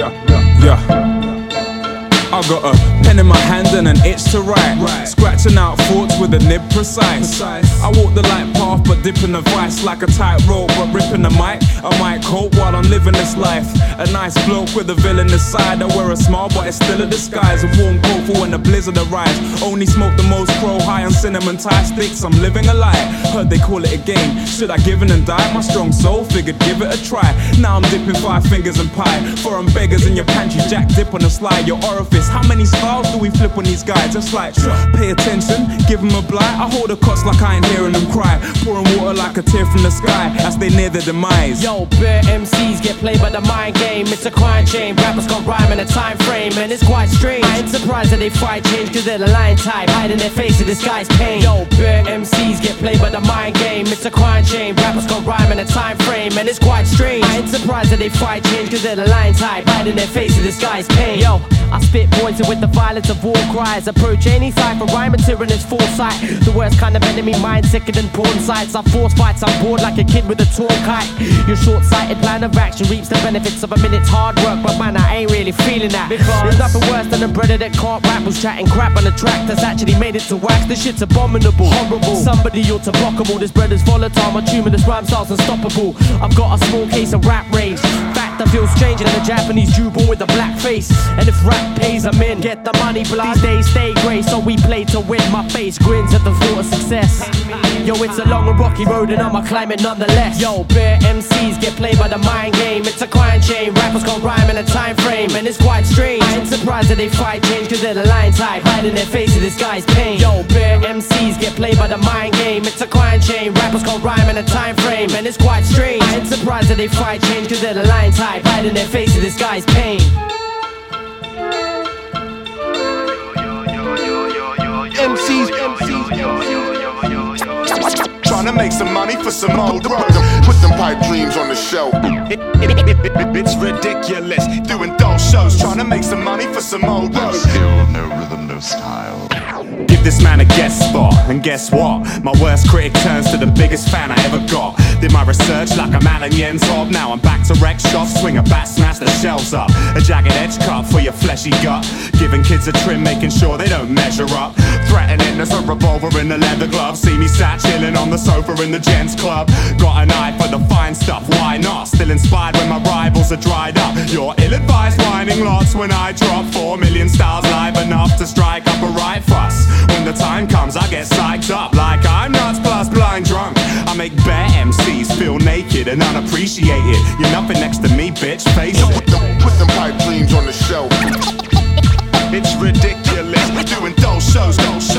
Yeah. I got a pen in my hand and an itch to write. Scratching out thoughts with a nib precise. I walk the light path but dipping the vice. Like a tightrope but ripping the mic. I might cope while I'm living this life. A nice bloke with a villainous side. I wear a smile but it's still a disguise. A warm coat for when the blizzard arrives. Only smoke the most crow high on cinnamon tie sticks. I'm living a lie. Heard they call it a game. Should I give in and die? My strong soul figured give it a try. Now I'm dipping 5 fingers in pie. Foreign beggars in your pantry. Jack dip on the slide. Your orifice. How many styles do we flip on these guys? Just like, pay attention, give them a blight. I hold the cuts like I ain't hearing them cry. Pouring water like a tear from the sky as they near their demise. Yo, bare MCs get played by the mind game. It's a crime chain, rappers gon' rhyme in a time frame. And it's quite strange, I ain't surprised that they fight change. Cause they're the lion type, hiding their face to disguise pain. Yo, bare MCs get played by the mind game. It's a crime chain, rappers gon' rhyme in a time frame. And it's quite strange, I ain't surprised that they fight change. Cause they're the lion type, hiding their face to disguise pain. Yo, I spit poison with the violence of war cries. Approach any cipher, rhyme and tyrannous foresight. The worst kind of enemy, mind sicker than porn sites. I force fights, I'm bored like a kid with a torn kite. Your short-sighted plan of action reaps the benefits of a minute's hard work. But man, I ain't really feeling that. Because there's nothing worse than a brother that can't rap, who's chatting crap on the track that's actually made it to wax. This shit's abominable, horrible. Somebody ought to blockable. This brother's volatile, my tumulus rhyme style's unstoppable. I've got a small case of rap rage. Fact, I feel stranger than a Japanese Jew born with a black face. And if rap pays, I'm in. Get the money, blood. These days stay grey, so we play to win. My face grins at the thought of success. Yo, it's a long and rocky road and I'ma climb it nonetheless. Yo, bare MCs get played by the mind game. It's a crime chain, rappers gon' rhyme in a time frame. And it's quite strange, I ain't surprised that they fight change. Cause they're the lion type, hiding their face to disguise pain. Yo, bare MCs get played by the mind game. It's a crime chain, rappers gon' rhyme in a time frame. And it's quite strange, I ain't surprised that they fight change. Cause they're the lion type, hiding their face to disguise pain. MCs, trying to make some money for some old road. Put them pipe dreams on the shelf. It's ridiculous, doing dull shows, trying to make some money for some old road. No skill, no rhythm, no style. Give this man a guest spot, and guess what? My worst critic turns to the biggest fan I ever got. Did my research like I'm Alan Yentob. Now I'm back to wreck shop, swing a bat, smash the shelves up. A jagged edge cut for your fleshy gut. Giving kids a trim, making sure they don't measure up. Threatening there's a revolver in the leather glove. See me sat chilling on the sofa in the gents club. Got an eye for the fine stuff, why not? Still inspired when my rivals are dried up. You're ill-advised whining lots when I drop 4 million styles live enough to strike up a right fuss. When the time comes I get psyched up like I'm nuts plus blind drunk. I make bare MCs feel naked and unappreciated. You're nothing next to me, bitch, face it. Put them pipe dreams on the shelf. It's ridiculous, doing dull shows,